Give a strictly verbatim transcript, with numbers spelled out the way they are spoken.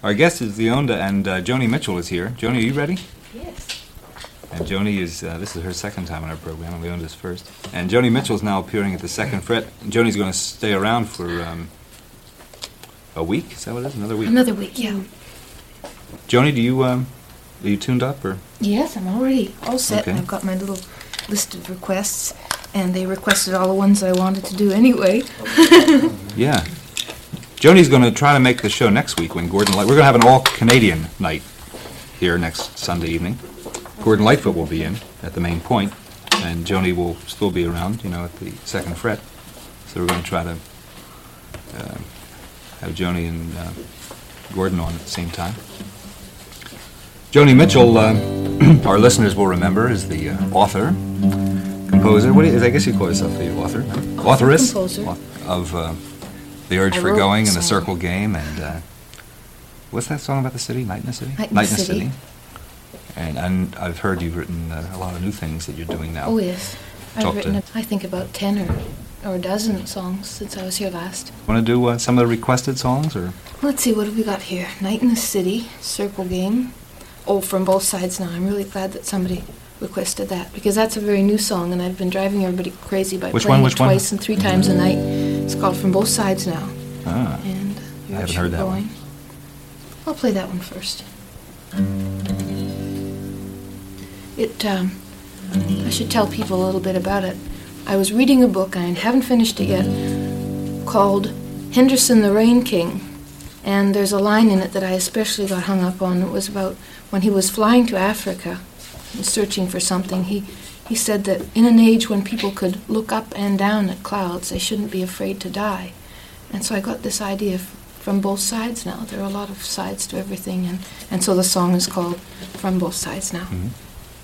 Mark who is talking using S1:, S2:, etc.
S1: Our guest is Leonda, and uh, Joni Mitchell is here. Joni, are you ready?
S2: Yes.
S1: And Joni is, uh, this is her second time on our program, and Leonda's first. And Joni Mitchell is now appearing at the second fret. Joni's going to stay around for um, a week, is that what it is? Another week?
S2: Another week, yeah.
S1: Joni, do you, um, are you tuned up, or?
S2: Yes, I'm already all set.
S1: Okay.
S2: I've got my little list of requests, and they requested all the ones I wanted to do anyway.
S1: Yeah. Joni's going to try to make the show next week when Gordon Light... We're going to have an all-Canadian night here next Sunday evening. Gordon Lightfoot will be in at the main point, and Joni will still be around, you know, at the second fret. So we're going to try to uh, have Joni and uh, Gordon on at the same time. Joni Mitchell, uh, our listeners will remember, is the uh, author, composer. What do you, I guess you call yourself the author,
S2: Author,
S1: authoress
S2: composer.
S1: of uh, The Urge
S2: I
S1: for
S2: wrote
S1: Going
S2: the
S1: and The
S2: song.
S1: Circle Game, and uh, what's that song about the city? Night in the City.
S2: Night in the City.
S1: And, and I've heard you've written uh, a lot of new things that you're doing now.
S2: Oh, yes. I've
S1: Talk
S2: written,
S1: to-
S2: a, I think, about ten or, or a dozen songs since I was here last.
S1: Want to do uh, some of the requested songs, or?
S2: Let's see, what have we got here? Night in the City, Circle Game. Oh, From Both Sides Now. I'm really glad that somebody requested that, because that's a very new song, and I've been driving everybody crazy by
S1: Which
S2: playing
S1: one, which
S2: it
S1: one?
S2: twice and three times a night. It's called From Both Sides Now.
S1: Ah,
S2: And
S1: I haven't heard that one.
S2: I'll play that one first. It, um, I should tell people a little bit about it. I was reading a book, I haven't finished it yet, called Henderson the Rain King. And there's a line in it that I especially got hung up on. It was about when he was flying to Africa and searching for something. He, he said that in an age when people could look up and down at clouds, they shouldn't be afraid to die. And so I got this idea f- from both sides now. There are a lot of sides to everything, and, and so the song is called From Both Sides Now.
S1: mhm.